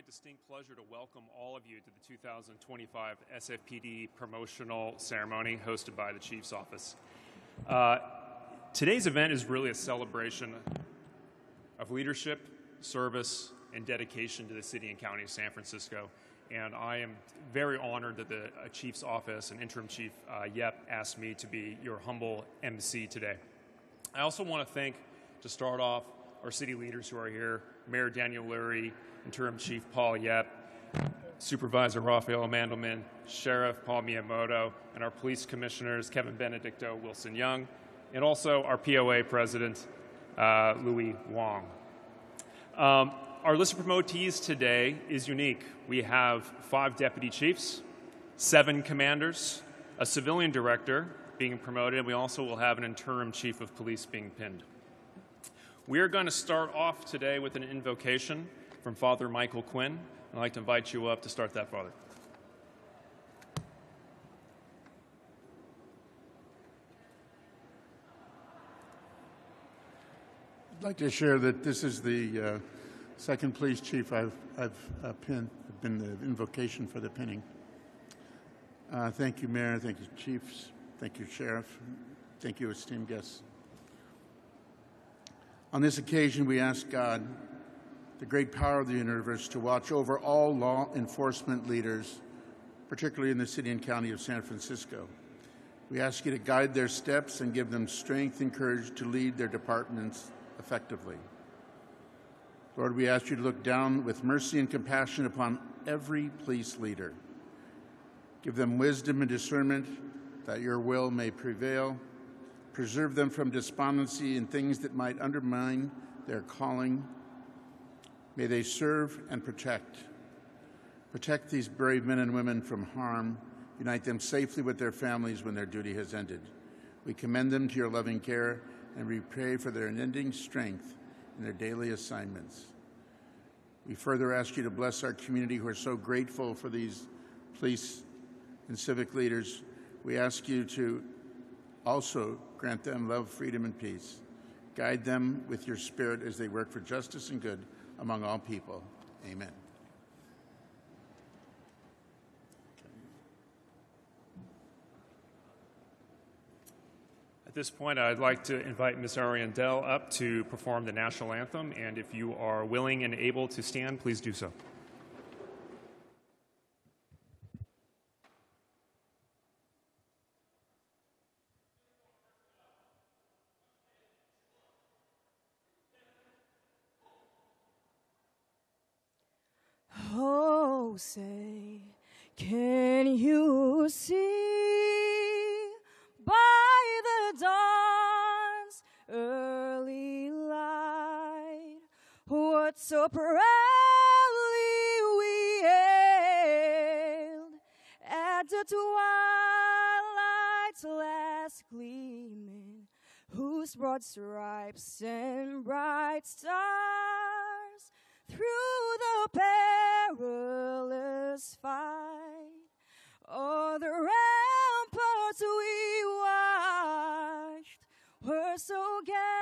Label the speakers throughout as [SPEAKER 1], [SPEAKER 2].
[SPEAKER 1] my distinct pleasure to welcome all of you to the 2025 SFPD promotional ceremony hosted by the Chief's Office. Today's event is really a celebration of leadership, service, and dedication to the City and County of San Francisco. And I am very honored that the Chief's Office and Interim Chief Yep asked me to be your humble MC today. I also want to thank, to start off, our city leaders who are here, Mayor Daniel Lurie, Interim Chief Paul Yep, Supervisor Rafael Mandelman, Sheriff Paul Miyamoto, and our police commissioners, Kevin Benedicto, Wilson Young, and also our POA President, Louis Wong. Our list of promotees today is unique. We have 5 deputy chiefs, 7 commanders, a civilian director being promoted, and we also will have an interim chief of police being pinned. We are going to start off today with an invocation from Father Michael Quinn. I'd like to invite you up to start that, Father.
[SPEAKER 2] I'd like to share that this is the second police chief I've pinned, been the invocation for the pinning. Thank you, Mayor. Thank you, Chiefs. Thank you, Sheriff. Thank you, esteemed guests. On this occasion, we ask God, the great power of the universe, to watch over all law enforcement leaders, particularly in the City and County of San Francisco. We ask you to guide their steps and give them strength and courage to lead their departments effectively. Lord, we ask you to look down with mercy and compassion upon every police leader. Give them wisdom and discernment that your will may prevail. Preserve them from despondency and things that might undermine their calling. May they serve and protect. Protect these brave men and women from harm. Unite them safely with their families when their duty has ended. We commend them to your loving care, and we pray for their unending strength in their daily assignments. We further ask you to bless our community who are so grateful for these police and civic leaders. We ask you to also grant them love, freedom, and peace. Guide them with your spirit as they work for justice and good among all people. Amen.
[SPEAKER 1] At this point, I'd like to invite Ms. Ariandel up to perform the national anthem, and if you are willing and able to stand, please do so.
[SPEAKER 3] Oh, say, can you see by the dawn's early light what so proudly we hailed at the twilight's last gleaming, whose broad stripes and bright stars through the perilous fight, oh, the ramparts we watched were so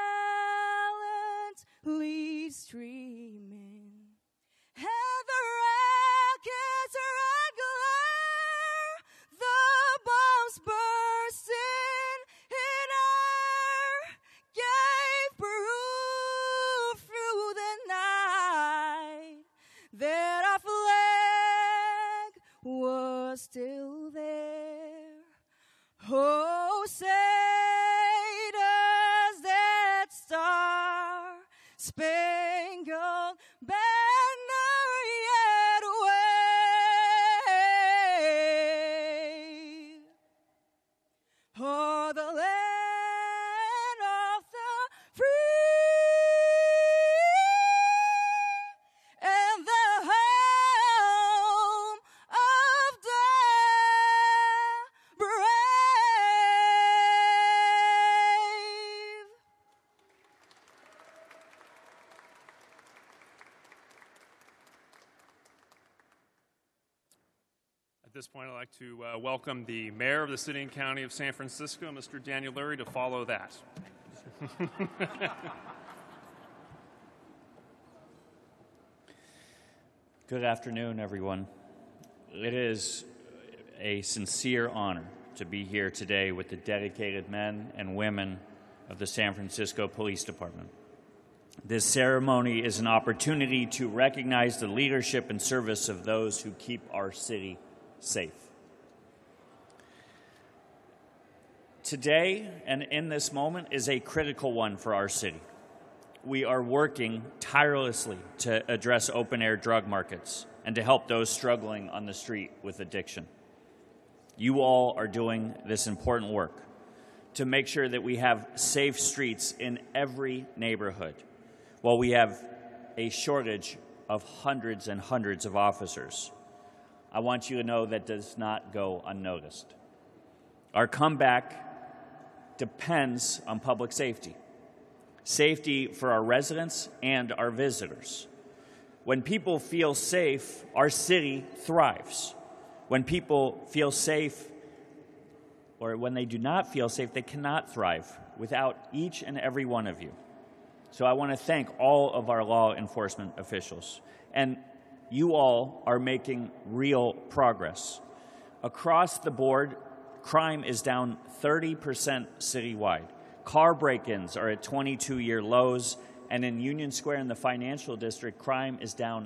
[SPEAKER 3] gallantly streaming, and the racket's red glare, the bombs bursting in air, gave proof through the night that our flag was still there. Oh, say does that star-spangled banner yet wave? Oh, the land of the free and the home of the brave.
[SPEAKER 1] At this point, I'd like to welcome the Mayor of the City and County of San Francisco, Mr. Daniel Lurie, to follow that.
[SPEAKER 4] Good afternoon, everyone. It is a sincere honor to be here today with the dedicated men and women of the San Francisco Police Department. This ceremony is an opportunity to recognize the leadership and service of those who keep our city safe. Today, and in this moment, is a critical one for our city. We are working tirelessly to address open-air drug markets and to help those struggling on the street with addiction. You all are doing this important work to make sure that we have safe streets in every neighborhood, while we have a shortage of hundreds and hundreds of officers. I want you to know that does not go unnoticed. Our comeback depends on public safety. Safety for our residents and our visitors. When people feel safe, our city thrives. When people feel safe, or when they do not feel safe, they cannot thrive without each and every one of you. So I want to thank all of our law enforcement officials. And you all are making real progress. Across the board, crime is down 30% citywide. Car break-ins are at 22-year lows, and in Union Square in the financial district, crime is down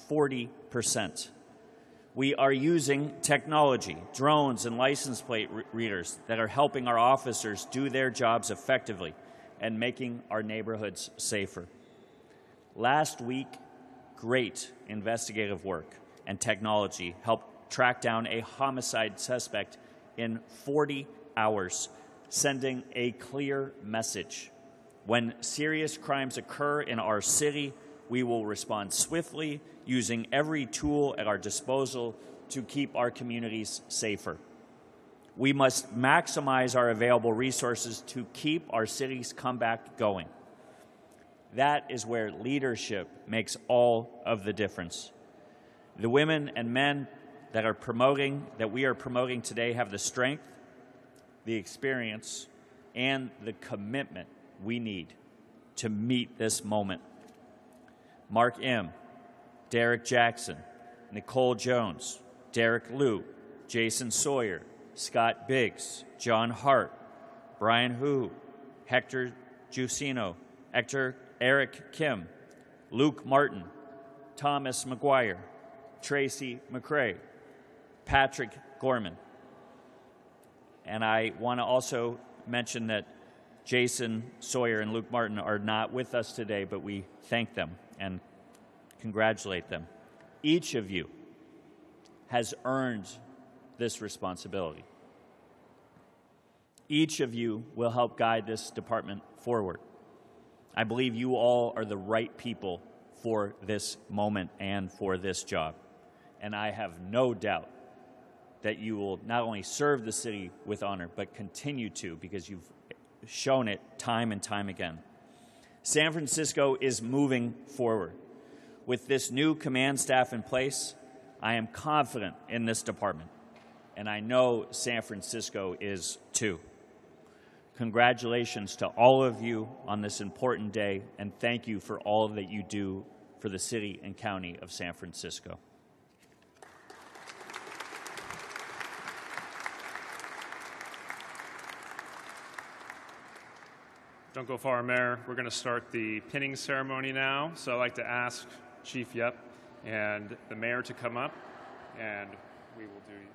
[SPEAKER 4] 40%. We are using technology, drones and license plate readers that are helping our officers do their jobs effectively and making our neighborhoods safer. Last week, great investigative work and technology helped track down a homicide suspect in 40 hours, sending a clear message. When serious crimes occur in our city, we will respond swiftly, using every tool at our disposal to keep our communities safer. We must maximize our available resources to keep our city's comeback going. That is where leadership makes all of the difference. The women and men that we are promoting today have the strength, the experience, and the commitment we need to meet this moment. Mark M., Derek Jackson, Nicole Jones, Derek Liu, Jason Sawyer, Scott Biggs, John Hart, Brian Hu, Hector Giussino, Eric Kim, Luke Martin, Thomas McGuire, Tracy McCrae, Patrick Gorman. And I want to also mention that Jason Sawyer and Luke Martin are not with us today, but we thank them and congratulate them. Each of you has earned this responsibility. Each of you will help guide this department forward. I believe you all are the right people for this moment and for this job. And I have no doubt that you will not only serve the city with honor, but continue to, because you've shown it time and time again. San Francisco is moving forward. With this new command staff in place, I am confident in this department, and I know San Francisco is too. Congratulations to all of you on this important day, and thank you for all that you do for the city and county of San Francisco.
[SPEAKER 1] Don't go far, Mayor. We're going to start the pinning ceremony now. So I'd like to ask Chief Yep and the mayor to come up, and we will do.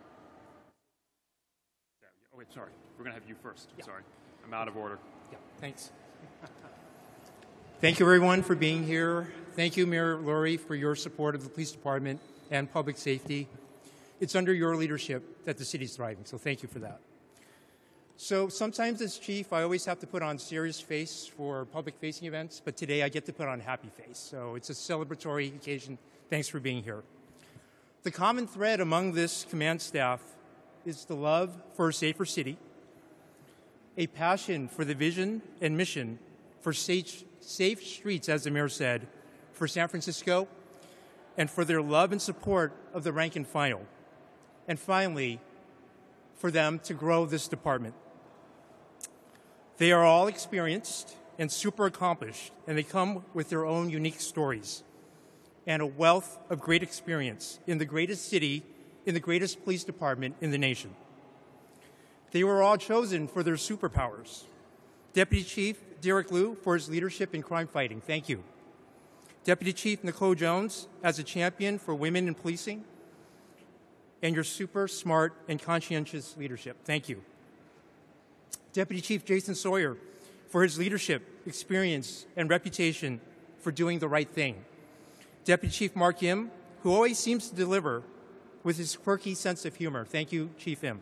[SPEAKER 1] Oh, wait, sorry. We're going to have you first.
[SPEAKER 5] Yeah.
[SPEAKER 1] Sorry. I'm out of order.
[SPEAKER 5] Yeah, thanks. Thank you, everyone, for being here. Thank you, Mayor Lurie, for your support of the police department and public safety. It's under your leadership that the city's thriving, so thank you for that. So sometimes as chief, I always have to put on serious face for public-facing events, but today I get to put on happy face. So it's a celebratory occasion. Thanks for being here. The common thread among this command staff is the love for a safer city, a passion for the vision and mission for safe streets, as the mayor said, for San Francisco, and for their love and support of the rank and file. And finally, for them to grow this department. They are all experienced and super accomplished, and they come with their own unique stories. and a wealth of great experience in the greatest city, in the greatest police department in the nation. They were all chosen for their superpowers. Deputy Chief Derek Liu for his leadership in crime fighting. Thank you. Deputy Chief Nicole Jones as a champion for women in policing and your super smart and conscientious leadership. Thank you. Deputy Chief Jason Sawyer for his leadership, experience, and reputation for doing the right thing. Deputy Chief Mark Im, who always seems to deliver with his quirky sense of humor. Thank you, Chief Im.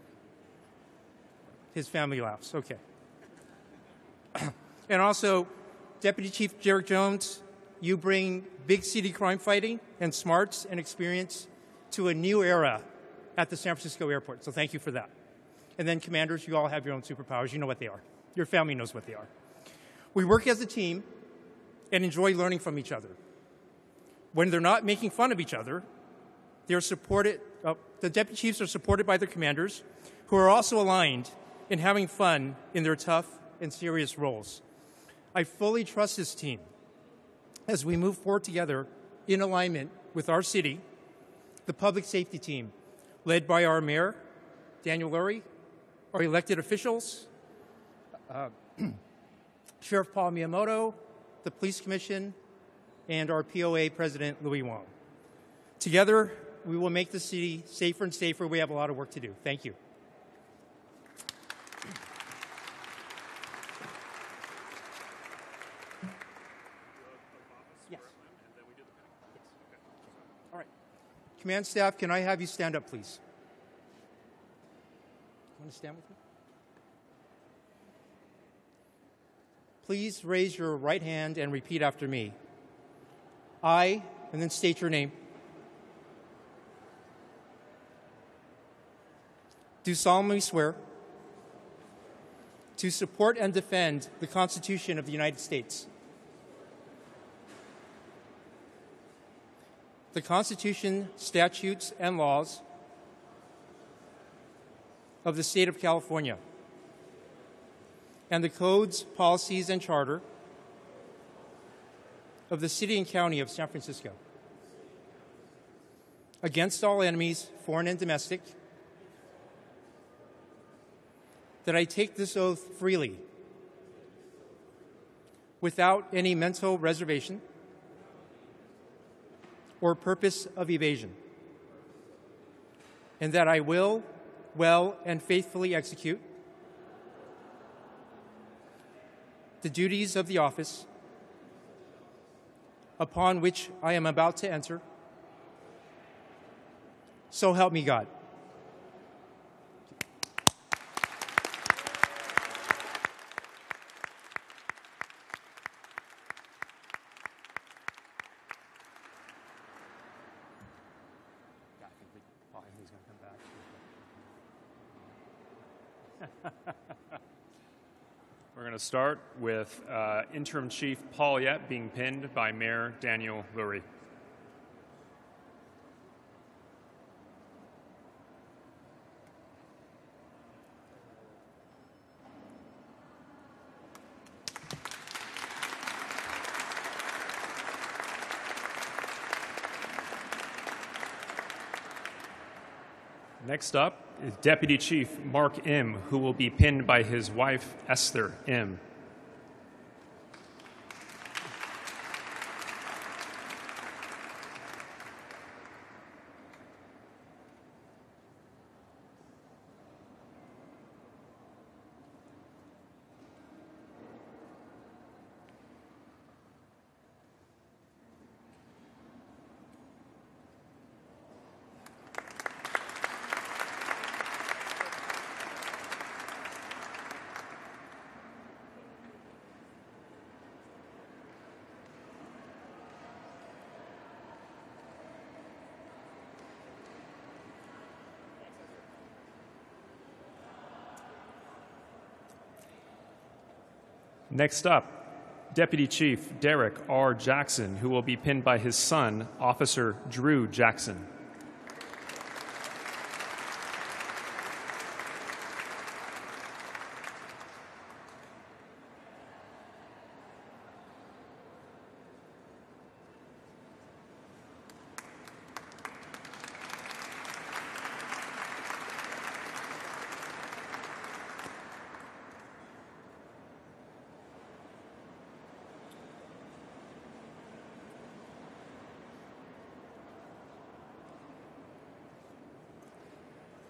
[SPEAKER 5] His family laughs. Okay. And also, Deputy Chief Derek Jones, you bring big city crime fighting and smarts and experience to a new era at the San Francisco airport. So thank you for that. And then commanders, you all have your own superpowers. You know what they are. Your family knows what they are. We work as a team and enjoy learning from each other. When they're not making fun of each other, they're supported, the deputy chiefs are supported by their commanders, who are also aligned in having fun in their tough and serious roles. I fully trust this team as we move forward together in alignment with our city, the public safety team, led by our mayor, Daniel Lurie, our elected officials, Sheriff Paul Miyamoto, the Police Commission, and our POA President, Louis Wong. Together, we will make the city safer and safer. We have a lot of work to do. Thank you. Yes. All right. Command staff, can I have you stand up, please? You want to stand with me? Please raise your right hand and repeat after me. I, and then state your name, do solemnly swear to support and defend the Constitution of the United States, the Constitution, statutes, and laws of the State of California, and the codes, policies, and charter of the City and County of San Francisco, against all enemies, foreign and domestic, that I take this oath freely, without any mental reservation or purpose of evasion, and that I will well and faithfully execute the duties of the office upon which I am about to enter. So help me God.
[SPEAKER 1] We're going to start with Interim Chief Paul Yet being pinned by Mayor Daniel Lurie. Next up is Deputy Chief Mark Im, who will be pinned by his wife, Esther Im. Next up, Deputy Chief Derek R. Jackson, who will be pinned by his son, Officer Drew Jackson.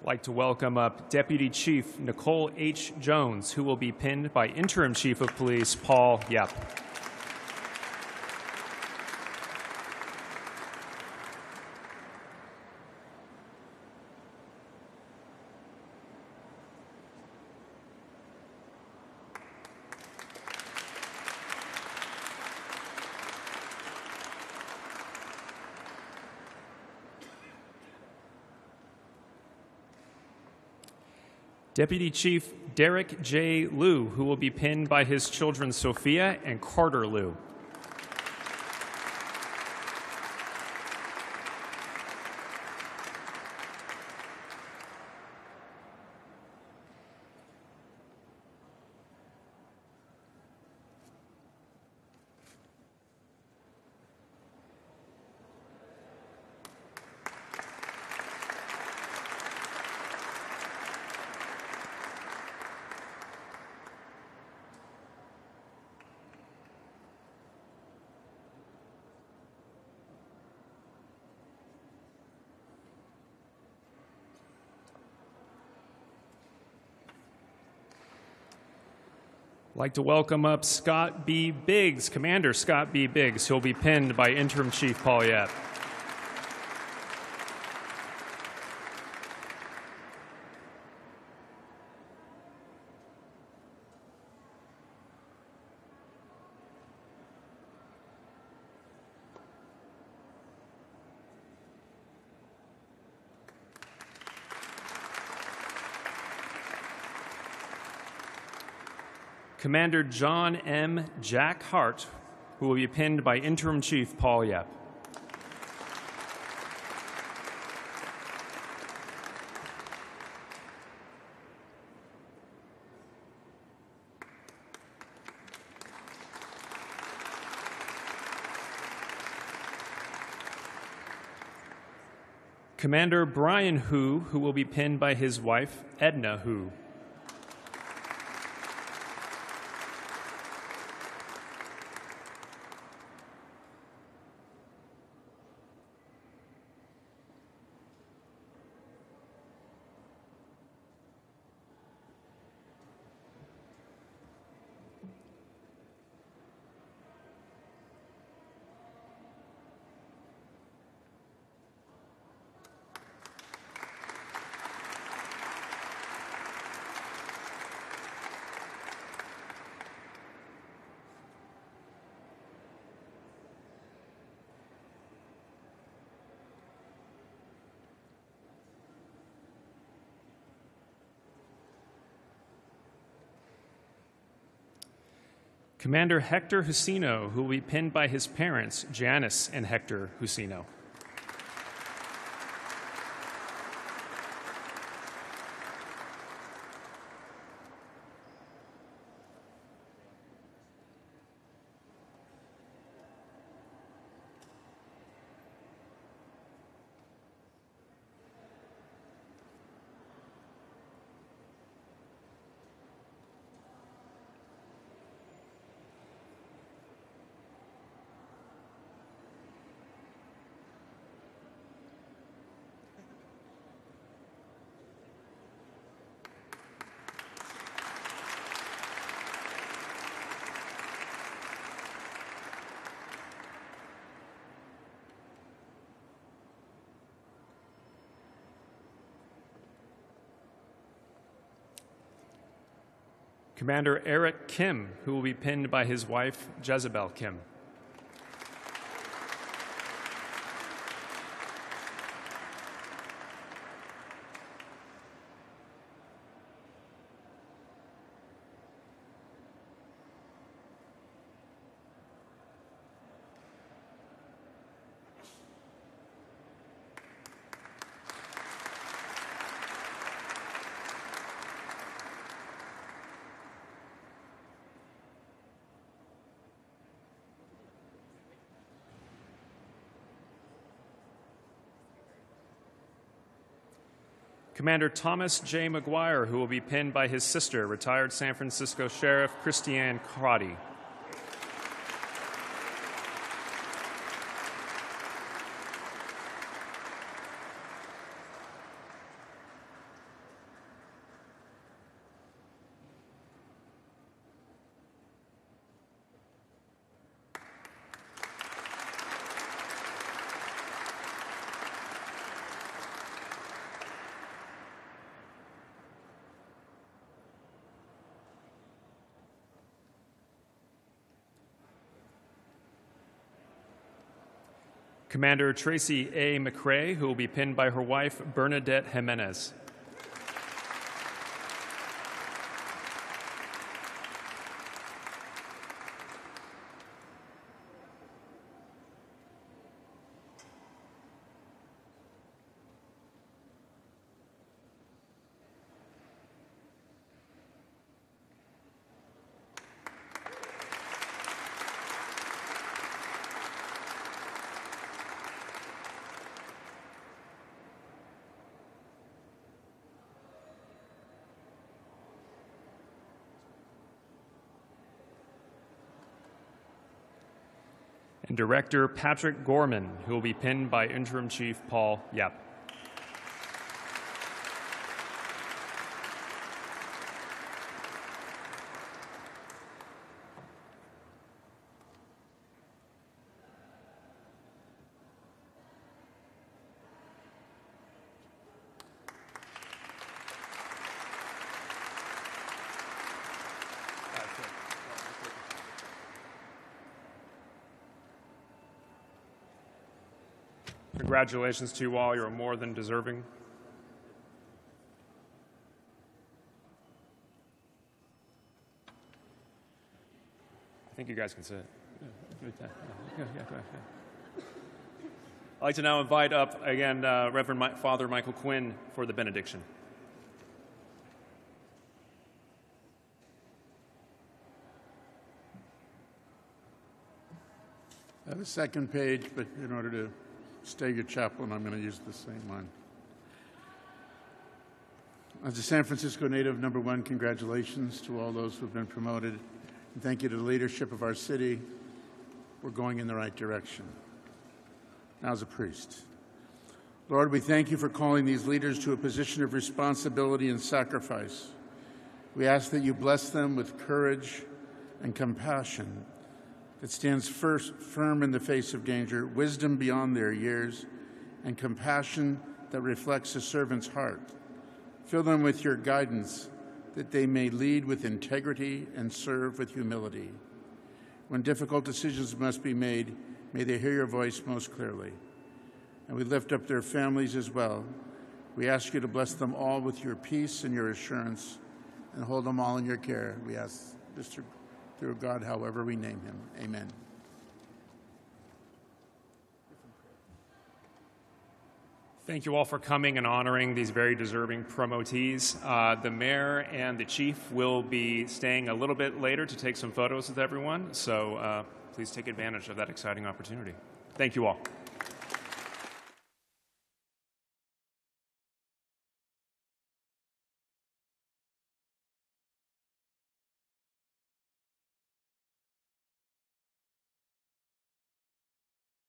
[SPEAKER 1] like to welcome up Deputy Chief Nicole H. Jones, who will be pinned by Interim Chief of Police Paul Yep. Deputy Chief Derek J. Liu, who will be pinned by his children Sophia and Carter Liu. I'd like to welcome up Scott B. Biggs, Commander Scott B. Biggs, who will be pinned by Interim Chief Paul Yep. Commander John M. Jack Hart, who will be pinned by Interim Chief Paul Yep. Commander Brian Hu, who will be pinned by his wife, Edna Hu. Commander Hector Husino, who will be pinned by his parents, Janice and Hector Husino. Commander Eric Kim, who will be pinned by his wife, Jezebel Kim. Commander Thomas J. McGuire, who will be pinned by his sister, retired San Francisco Sheriff Christiane Crotty. Commander Tracy A. McRae, who will be pinned by her wife, Bernadette Jimenez. And Director Patrick Gorman, who will be pinned by Interim Chief Paul Yap. Congratulations to you all. You're more than deserving. I think you guys can sit. I'd like to now invite up again Reverend Father Michael Quinn for the benediction.
[SPEAKER 2] I have a second page, but in order to stay your chaplain, I'm going to use the same one. As a San Francisco native, number one, congratulations to all those who have been promoted. And thank you to the leadership of our city. We're going in the right direction. Now as a priest. Lord, we thank you for calling these leaders to a position of responsibility and sacrifice. We ask that you bless them with courage and compassion that stands firm in the face of danger, wisdom beyond their years, and compassion that reflects a servant's heart. Fill them with your guidance that they may lead with integrity and serve with humility. When difficult decisions must be made, may they hear your voice most clearly. And we lift up their families as well. We ask you to bless them all with your peace and your assurance, and hold them all in your care. We ask this through God, however we name him. Amen.
[SPEAKER 1] Thank you all for coming and honoring these very deserving promotees. The mayor and the chief will be staying a little bit later to take some photos with everyone, so please take advantage of that exciting opportunity. Thank you all.